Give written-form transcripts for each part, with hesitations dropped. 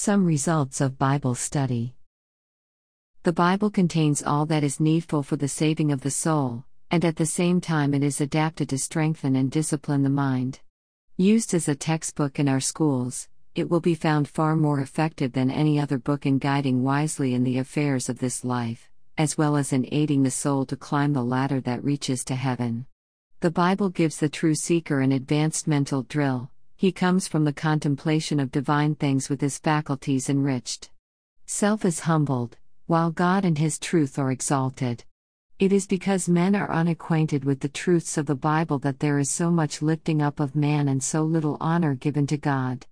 Some results of Bible study. The Bible contains all that is needful for the saving of the soul, and at the same time it is adapted to strengthen and discipline the mind. Used as a textbook in our schools, it will be found far more effective than any other book in guiding wisely in the affairs of this life, as well as in aiding the soul to climb the ladder that reaches to heaven. The Bible gives the true seeker an advanced mental drill. He comes from the contemplation of divine things with his faculties enriched. Self is humbled, while God and His truth are exalted. It is because men are unacquainted with the truths of the Bible that there is so much lifting up of man and so little honor given to God.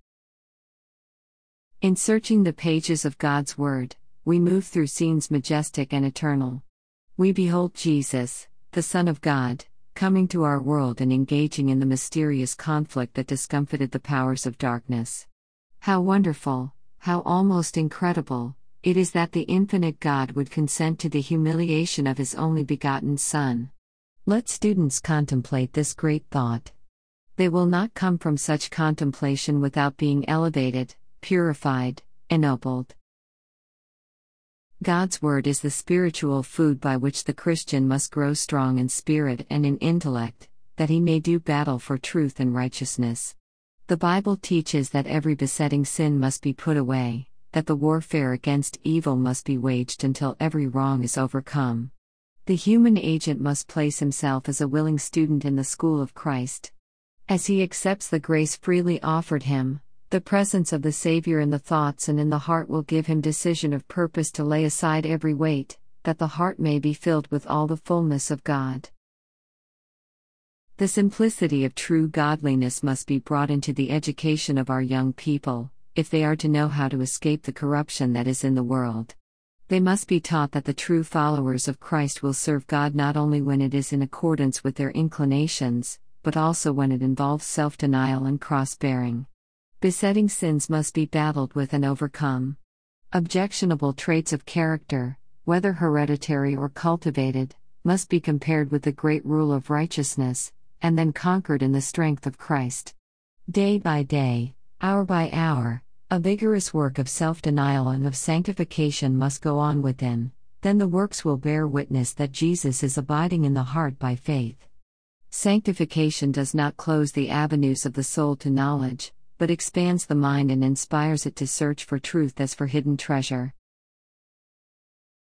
In searching the pages of God's Word, we move through scenes majestic and eternal. We behold Jesus, the Son of God, coming to our world and engaging in the mysterious conflict that discomfited the powers of darkness. How wonderful, how almost incredible, it is that the infinite God would consent to the humiliation of His only begotten Son. Let students contemplate this great thought. They will not come from such contemplation without being elevated, purified, ennobled. God's Word is the spiritual food by which the Christian must grow strong in spirit and in intellect, that he may do battle for truth and righteousness. The Bible teaches that every besetting sin must be put away, that the warfare against evil must be waged until every wrong is overcome. The human agent must place himself as a willing student in the school of Christ. As he accepts the grace freely offered him, the presence of the Savior in the thoughts and in the heart will give him decision of purpose to lay aside every weight, that the heart may be filled with all the fullness of God. The simplicity of true godliness must be brought into the education of our young people, if they are to know how to escape the corruption that is in the world. They must be taught that the true followers of Christ will serve God not only when it is in accordance with their inclinations, but also when it involves self-denial and cross-bearing. Besetting sins must be battled with and overcome. Objectionable traits of character, whether hereditary or cultivated, must be compared with the great rule of righteousness, and then conquered in the strength of Christ. Day by day, hour by hour, a vigorous work of self-denial and of sanctification must go on within, then the works will bear witness that Jesus is abiding in the heart by faith. Sanctification does not close the avenues of the soul to knowledge, but expands the mind and inspires it to search for truth as for hidden treasure.